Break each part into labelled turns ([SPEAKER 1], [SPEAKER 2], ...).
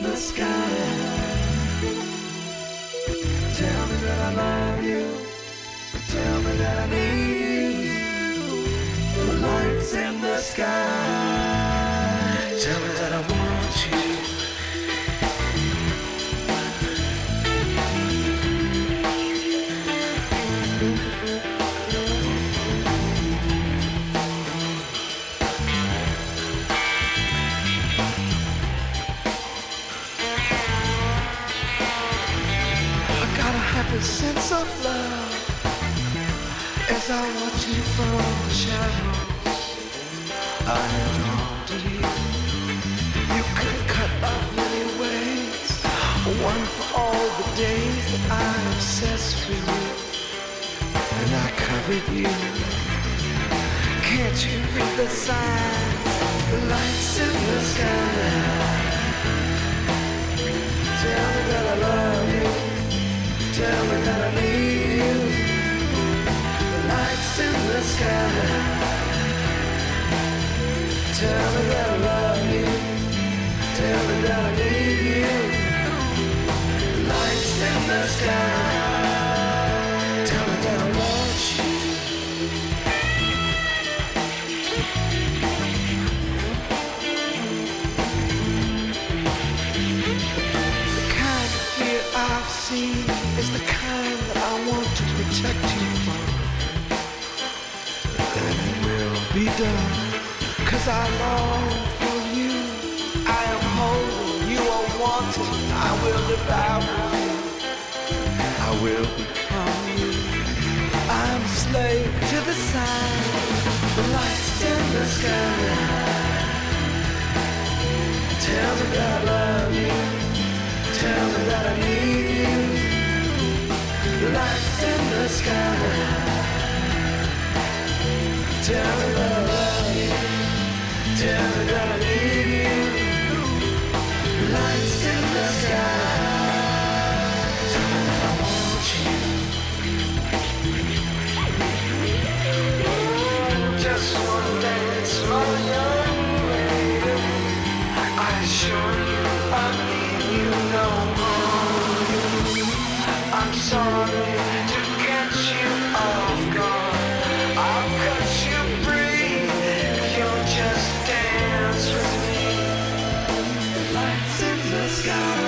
[SPEAKER 1] the sky. Tell me that I love you. Tell me that I need you. The lights in the sky. Tell me that I want you. Sense of love as I watch you from the shadows. I am drawn to you. You could cut off many ways, one for all the days that I obsessed for you, and I covered you. Can't you read the signs, the lights in the sky? Tell me that I love you. Tell me that I need you. The lights in the sky. Tell me that I love you. Tell me that I need you. The lights in the sky. Tell me that I want you. The kind of fear I've seen is the kind that I want to protect you from. And it will be done, 'cause I long for you. I am whole, you are wanted. I will devour you. I will become you. I'm a slave to the sign, the lights in the sky. Tell me that I love you. Tell me that I need you. Lights in the sky. Tell me that I love you. Tell me that I need you. Lights in the sky. Tell me that I want you. Just one dance, my young lady. I assure you I need you no more. I'm sorry to catch you off guard. I'll cut you free if you'll just dance with me. The lights in the sky.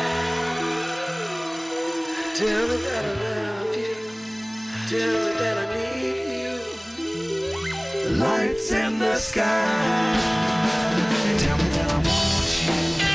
[SPEAKER 1] Tell me that I love you. Tell me that I need you. The lights in the sky. Tell me that I want you.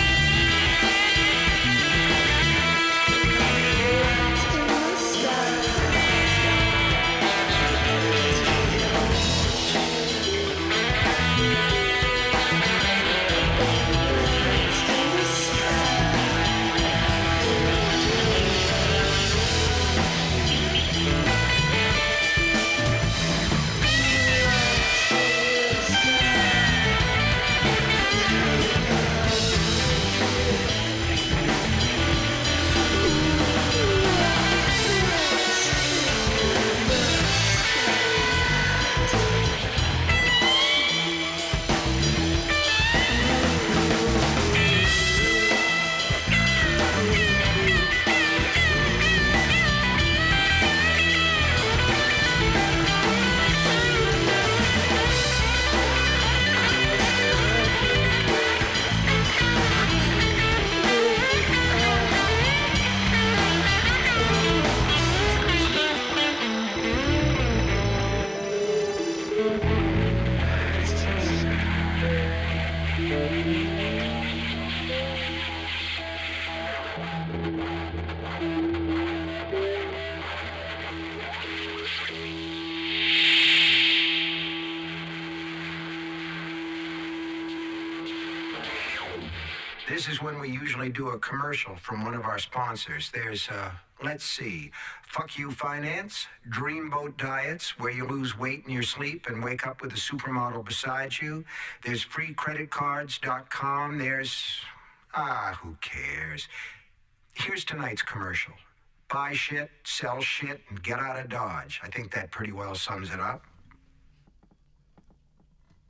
[SPEAKER 2] This is when we usually do a commercial from one of our sponsors. There's, let's see, Fuck You Finance, Dreamboat Diets, where you lose weight in your sleep and wake up with a supermodel beside you. There's FreeCreditCards.com. There's, who cares? Here's tonight's commercial. Buy shit, sell shit, and get out of Dodge. I think that pretty well sums it up.